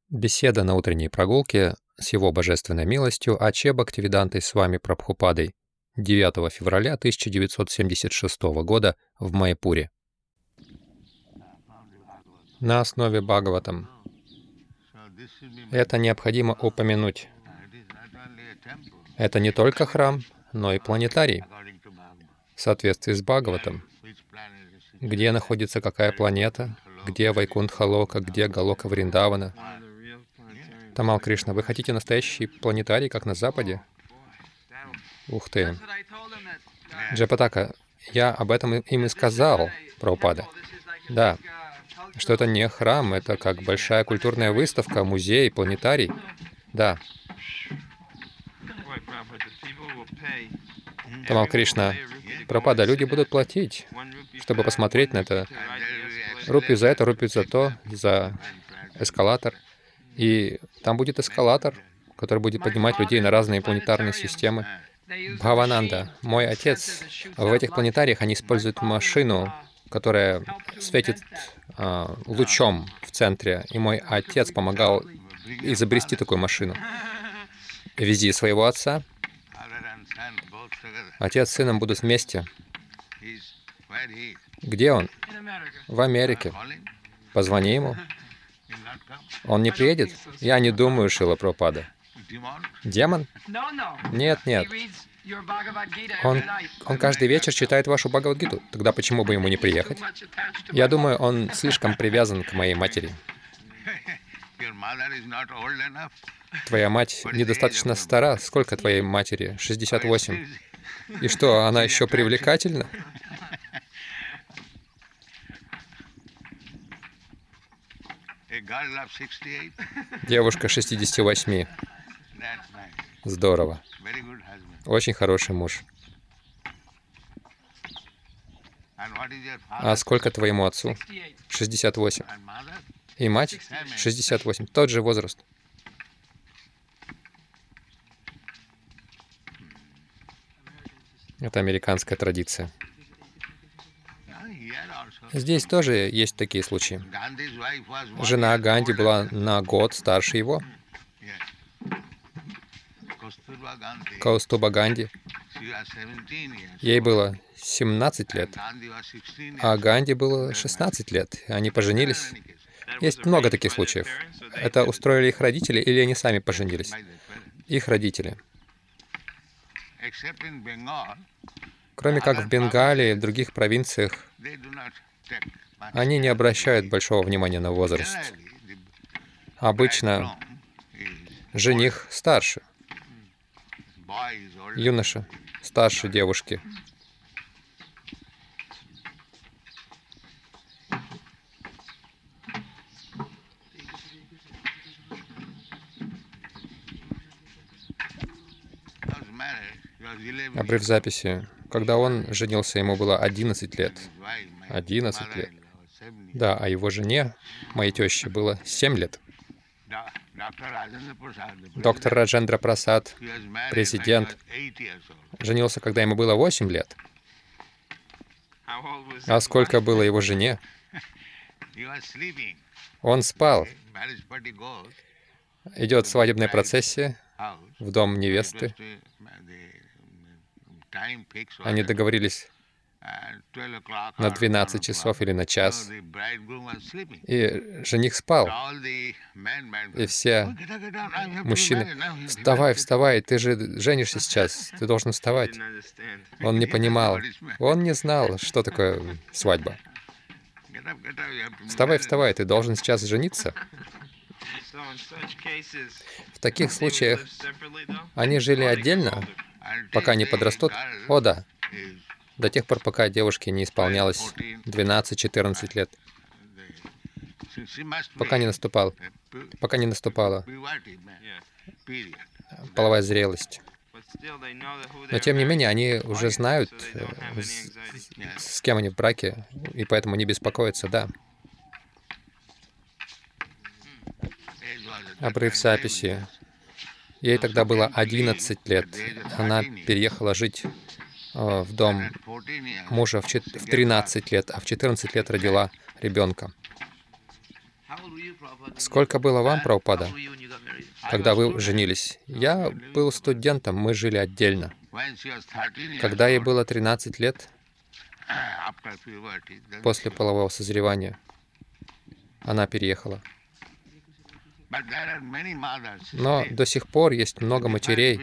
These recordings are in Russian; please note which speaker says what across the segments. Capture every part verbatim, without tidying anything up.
Speaker 1: Беседа на утренней прогулке с Его Божественной милостью Аче Бхактивидантой Свами Прабхупадой девятого февраля тысяча девятьсот семьдесят шестого года в Майяпуре. На основе Бхагаватам. Это необходимо упомянуть. Это не только храм, но и планетарий. В соответствии с Бхагаватом, где находится какая планета, где Вайкунтха-лока, где Галока Вриндавана. Тамал Кришна, вы хотите настоящий планетарий, как на Западе? Ух ты. Джапатака, я об этом им и сказал, Прабхупада. Да, что это не храм, это как большая культурная выставка, музей, планетарий. Да. Тамал Кришна, Прабхупада, люди будут платить, чтобы посмотреть на это. Рупию за это, рупию за то, за эскалатор. И там будет эскалатор, который будет поднимать людей на разные планетарные системы. Бхавананда, мой отец, в этих планетариях они используют машину, которая светит а, лучом в центре. И мой отец помогал изобрести такую машину. Вези своего отца. Отец с сыном будут вместе. Где он? В Америке. Позвони ему. Он не приедет? Я не думаю, Шрила Прабхупада. Демон? Нет, нет. Он, он каждый вечер читает вашу Бхагавад-гиту. Тогда почему бы ему не приехать? Я думаю, он слишком привязан к моей матери. Твоя мать недостаточно стара. Сколько твоей матери? шестьдесят восемь. И что, она еще привлекательна? Девушка шестидесяти восьми. Здорово. Очень хороший муж. А сколько твоему отцу? шестьдесят восемь. И мать? шестьдесят восемь. Тот же возраст. Это американская традиция. Здесь тоже есть такие случаи. Жена Ганди была на год старше его. Каустуба Ганди. Ей было семнадцать лет, а Ганди было шестнадцать лет. Они поженились. Есть много таких случаев. Это устроили их родители или они сами поженились? Их родители. Кроме как в Бенгалии и в других провинциях, они не обращают большого внимания на возраст. Обычно жених старше, юноша старше девушки. Обрыв записи. Когда он женился, ему было одиннадцать лет. одиннадцать лет. Да, а его жене, моей теще, было семь лет. Доктор Раджендра Прасад, президент, женился, когда ему было восемь лет. А сколько было его жене? Он спал. Идет свадебная процессия в дом невесты. Они договорились на двенадцать часов или на час. И жених спал. И все мужчины: «Вставай, вставай, ты же женишься сейчас, ты должен вставать». Он не понимал. Он не знал, что такое свадьба. «Вставай, вставай, ты должен сейчас жениться». В таких случаях они жили отдельно, пока не подрастут. О, да. До тех пор, пока девушке не исполнялось двенадцать-четырнадцать лет. Пока не наступал, пока не наступала половая зрелость. Но тем не менее, они уже знают, с, с кем они в браке, и поэтому не беспокоятся, да. Обрыв записи. Ей тогда было одиннадцать лет. Она переехала жить в дом мужа в тринадцать лет, а в четырнадцать лет родила ребенка. Сколько было вам, Прабхупада, когда вы женились? Я был студентом, мы жили отдельно. Когда ей было тринадцать лет, после полового созревания, она переехала. Но до сих пор есть много матерей.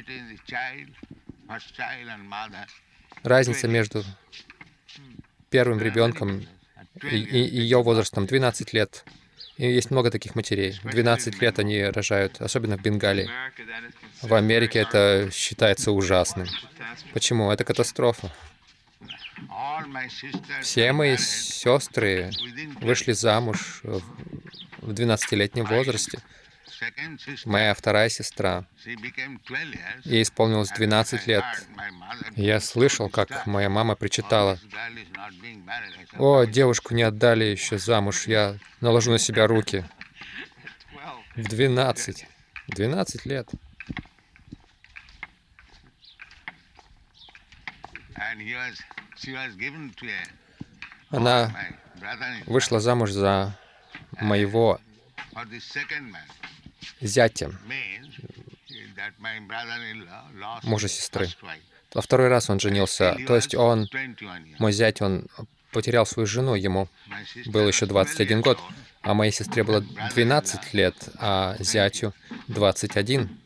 Speaker 1: Разница между первым ребенком и, и ее возрастом двенадцать лет. И есть много таких матерей. двенадцать лет они рожают, особенно в Бенгалии. В Америке это считается ужасным. Почему? Это катастрофа. Все мои сестры вышли замуж в двенадцатилетнем возрасте. Моя вторая сестра, ей исполнилось двенадцать лет. Я слышал, как моя мама причитала: «О, девушку не отдали еще замуж, я наложу на себя руки». В двенадцать. двенадцать лет. Она вышла замуж за моего зятя, мужа сестры. Во второй раз он женился. То есть он, мой зять, он потерял свою жену, ему было еще двадцать один год, а моей сестре было двенадцать лет, а зятю двадцать один.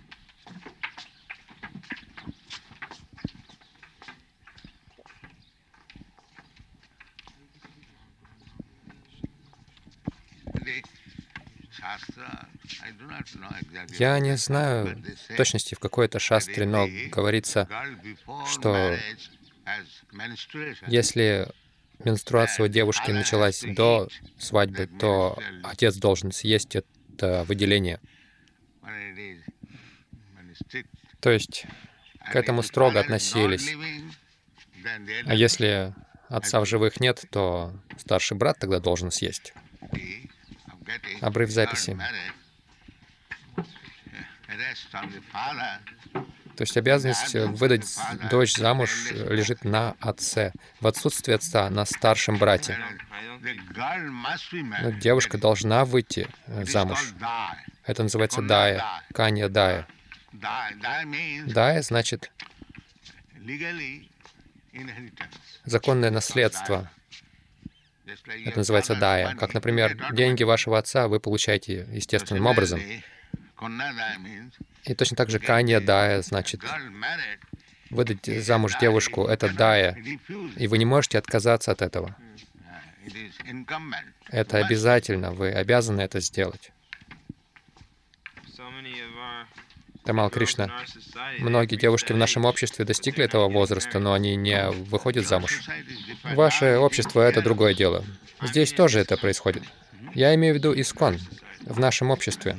Speaker 1: Я не знаю в точности, в какой это шастре, но говорится, что если менструация у девушки началась до свадьбы, то отец должен съесть это выделение. То есть к этому строго относились. А если отца в живых нет, то старший брат тогда должен съесть. Обрыв записи. То есть обязанность выдать дочь замуж лежит на отце. В отсутствие отца — на старшем брате. Но девушка должна выйти замуж. Это называется дая, канья дая. Дая значит законное наследство. Это называется дая. Как, например, деньги вашего отца вы получаете естественным образом. И точно так же канья дая значит выдать замуж девушку — это дая. И вы не можете отказаться от этого. Это обязательно, вы обязаны это сделать. Тамал Кришна, многие девушки в нашем обществе достигли этого возраста, но они не выходят замуж. Ваше общество — это другое дело. Здесь тоже это происходит. Я имею в виду Искон в нашем обществе.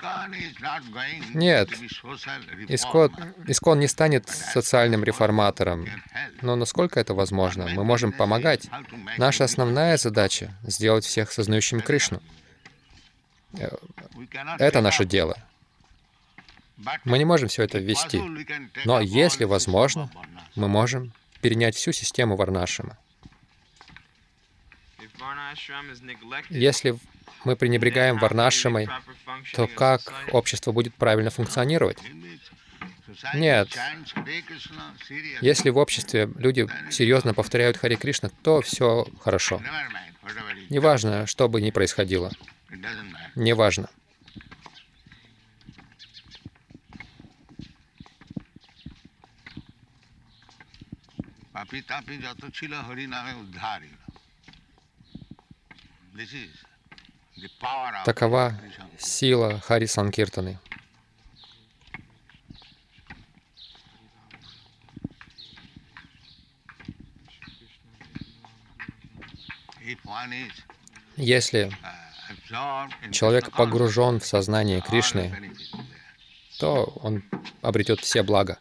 Speaker 1: Нет, Искон, Искон не станет социальным реформатором. Но насколько это возможно? Мы можем помогать. Наша основная задача — сделать всех сознающими Кришну. Это наше дело. Мы не можем все это ввести. Но если возможно, мы можем перенять всю систему Варнашрама. Если мы пренебрегаем Варнашрамой, то как общество будет правильно функционировать? Нет. Если в обществе люди серьезно повторяют Харе Кришна, то все хорошо. Неважно, что бы ни происходило. Неважно. Такова сила Хари Санкиртаны. Если человек погружен в сознание Кришны, то он обретет все блага.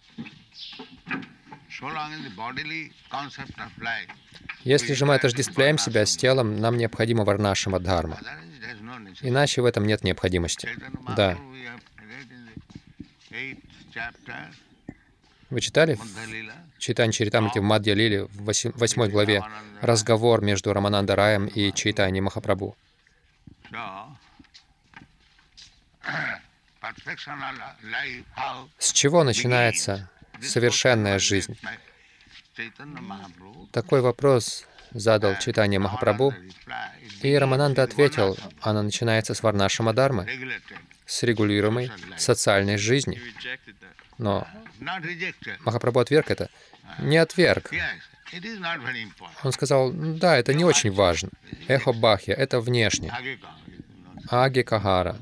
Speaker 1: Если же мы отождествляем себя с телом, нам необходима варнашрама дхарма. Иначе в этом нет необходимости. Да. Вы читали в Чайтанья Чаритамрите в Мадья Лиле в восьмой главе разговор между Рамананда Раем и Чайтаньей Махапрабху? С чего начинается совершенная жизнь? Такой вопрос задал Чайтанья Махапрабху, и Рамананда ответил, она начинается с Варнашрама-дхармы, с регулируемой социальной жизни. Но Махапрабху отверг это. Не отверг. Он сказал, да, это не очень важно. Эхо Бахья — это внешне. Аги Кахара.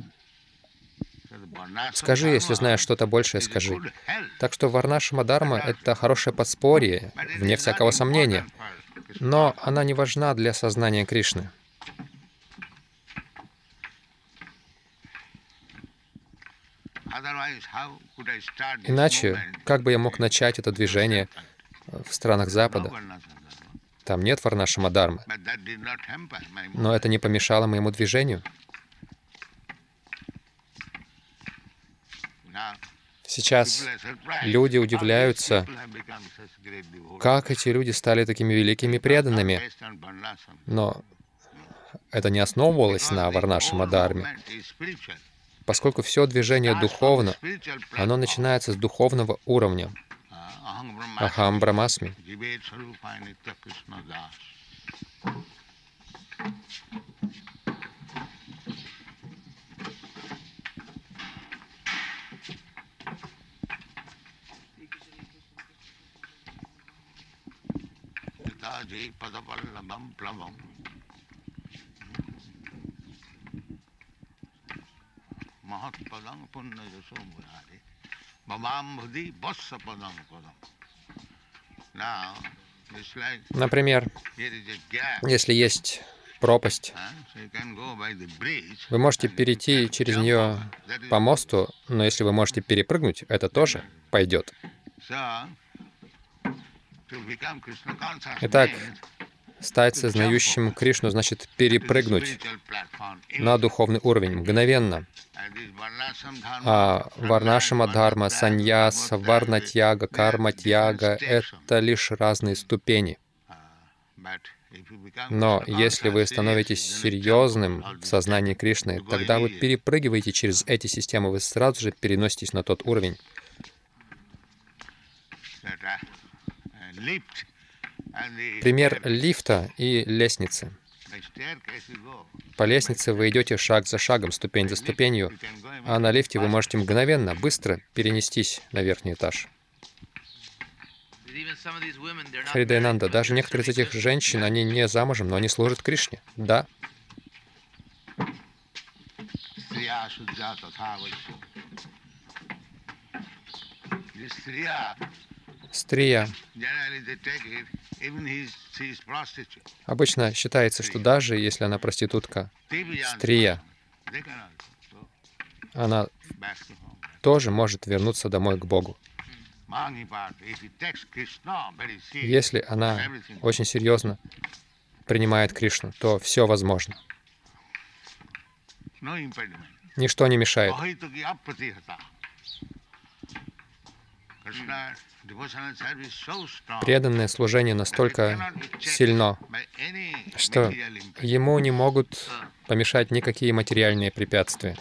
Speaker 1: Скажи, если знаешь что-то большее, скажи. Так что Варнашрама-дхарма — это хорошее подспорье, вне всякого сомнения. Но она не важна для сознания Кришны. Иначе, как бы я мог начать это движение в странах Запада? Там нет Варнашрама-дхармы. Но это не помешало моему движению. Сейчас люди удивляются, как эти люди стали такими великими преданными. Но это не основывалось на Варнашрама-дхарме. Поскольку все движение духовно, оно начинается с духовного уровня. Ахам Брамасми. Например, если есть пропасть, вы можете перейти через нее по мосту, но если вы можете перепрыгнуть, это тоже пойдет. Итак, стать сознающим Кришну значит перепрыгнуть на духовный уровень мгновенно. А Варнашрама-дхарма, саньяса, варна-тьяга, карма-тьяга — это лишь разные ступени. Но если вы становитесь серьезным в сознании Кришны, тогда вы перепрыгиваете через эти системы, вы сразу же переноситесь на тот уровень. Пример лифта и лестницы. По лестнице вы идете шаг за шагом, ступень за ступенью, а на лифте вы можете мгновенно, быстро перенестись на верхний этаж. Харидайнанда, даже некоторые из этих женщин, они не замужем, но они служат Кришне. Да. Стрия. Обычно считается, что даже если она проститутка, стрия, она тоже может вернуться домой к Богу. Если она очень серьезно принимает Кришну, то все возможно. Ничто не мешает. Преданное служение настолько сильно, что ему не могут помешать никакие материальные препятствия.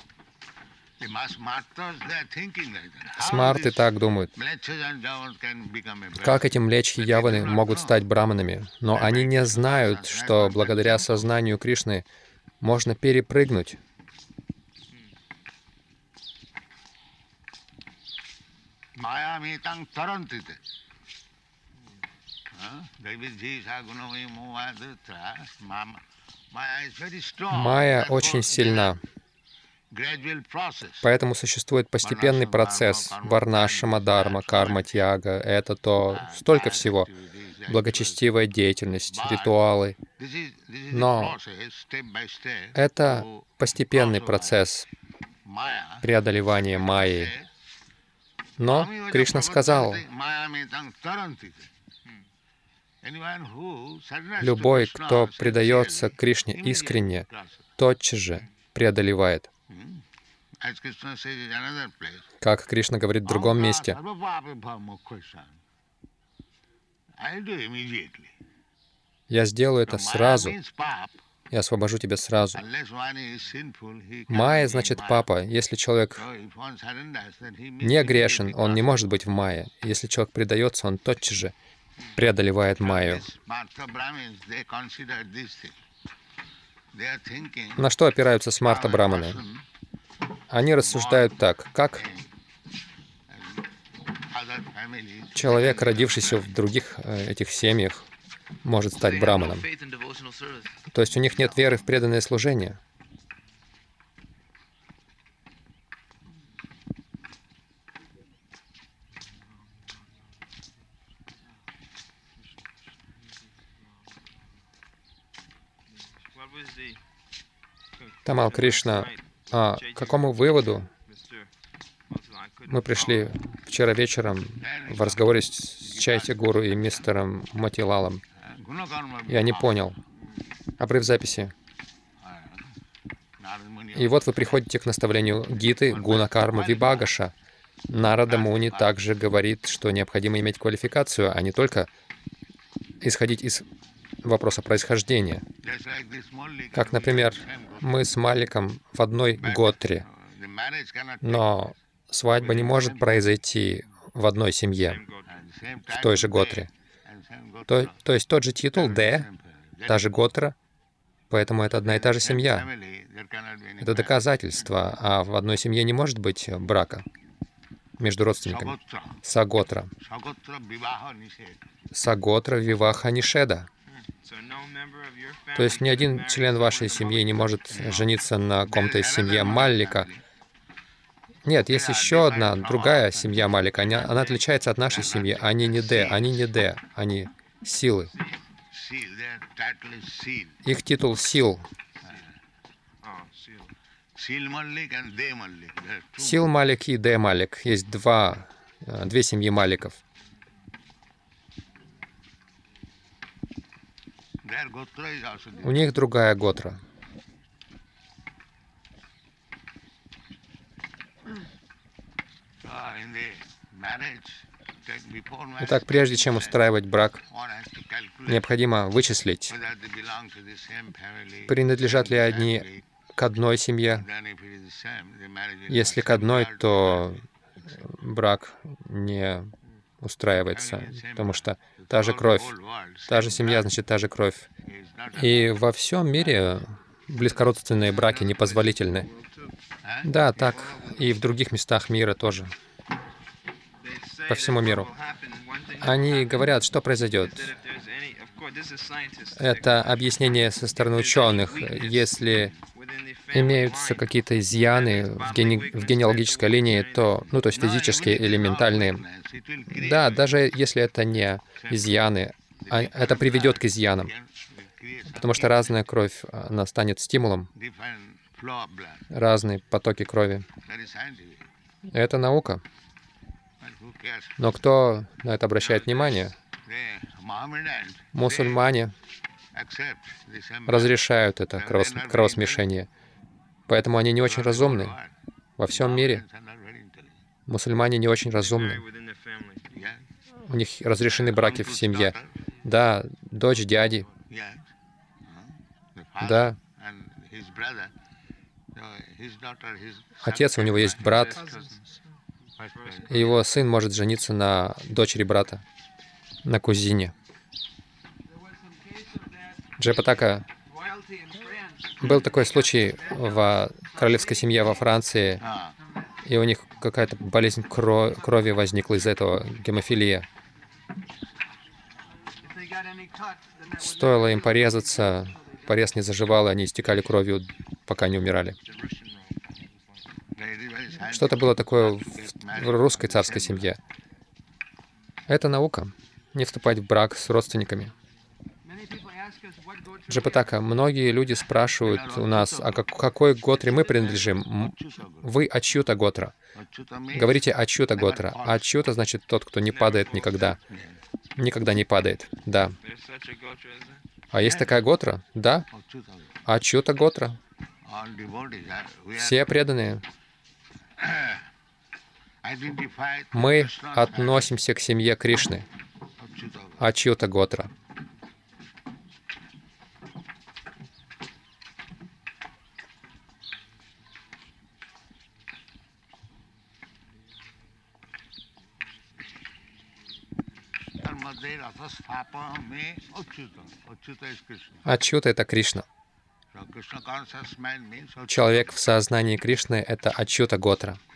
Speaker 1: Смарты так думают. Как эти млечхи-яваны могут стать браманами? Но они не знают, что благодаря сознанию Кришны можно перепрыгнуть. Майя очень сильна. Поэтому существует постепенный процесс. Варнашрама-дхарма, карма-тьяга — это то, столько всего. Благочестивая деятельность, ритуалы. Но это постепенный процесс преодолевания майи. Но Кришна сказал, любой, кто предается Кришне искренне, тотчас же преодолевает. Как Кришна говорит в другом месте, я сделаю это сразу. и освобожу тебя сразу. Майя значит папа. Если человек не грешен, он не может быть в майе. Если человек предается, он тотчас же преодолевает майю. На что опираются смарта браманы? Они рассуждают так: как человек, родившийся в других э, этих семьях, может стать браманом? То есть у них нет веры в преданное служение. Тамал Кришна, а к какому выводу мы пришли вчера вечером в разговоре с Чайти Гуру и мистером Мотилалом? Я не понял. Обрыв записи. И вот вы приходите к наставлению Гиты Гуна Карма Вибагаша. Нарада Муни также говорит, что необходимо иметь квалификацию, а не только исходить из вопроса происхождения. Как, например, мы с Маликом в одной готре, но свадьба не может произойти в одной семье, в той же готре. То, то есть тот же титул «Д», та же готра, поэтому это одна и та же семья. Это доказательство, а в одной семье не может быть брака между родственниками. Саготра. Саготра виваха нишеда. То есть ни один член вашей семьи не может жениться на ком-то из семьи Маллика. Нет, есть еще одна, другая семья Малика. Она, она отличается от нашей семьи. Они не Д, они не Д, они силы. Их титул Сил. Сил Малик и Д Малик. Есть два, две семьи Маликов. У них другая готра. Итак, прежде чем устраивать брак, необходимо вычислить, принадлежат ли они к одной семье. Если к одной, то брак не устраивается, потому что та же кровь, та же семья, значит, та же кровь. И во всем мире близкородственные браки непозволительны. Да, так и в других местах мира тоже. По всему миру. Они говорят, что произойдет. Это объяснение со стороны ученых. Если имеются какие-то изъяны в, гене... в генеалогической линии, то, ну, то есть физические или ментальные, да, даже если это не изъяны, а это приведет к изъянам, потому что разная кровь, она станет стимулом, разные потоки крови. Это наука. Но кто на это обращает внимание? Мусульмане разрешают это кровос- кровосмешение. Поэтому они не очень разумны. Во всем мире мусульмане не очень разумны. У них разрешены браки в семье. Да, дочь дяди. Да. Отец, у него есть брат. И его сын может жениться на дочери брата, на кузине. Джепатака. Был такой случай в королевской семье во Франции, и у них какая-то болезнь крови возникла из-за этого, гемофилия. Стоило им порезаться, порез не заживал, и они истекали кровью, пока не умирали. Что-то было такое в русской царской семье. Это наука. Не вступать в брак с родственниками. Джепатака, многие люди спрашивают у нас, а к какой готре мы принадлежим? Вы Ачьюта готра. Говорите Ачьюта готра. Ачьюта значит тот, кто не падает никогда. Никогда не падает. Да. А есть такая готра? Да. Ачьюта готра. Все преданные. Мы относимся к семье Кришны. Ачьюта готра. Ачюта — это Кришна. Человек в сознании Кришны — это Ачюта Готра.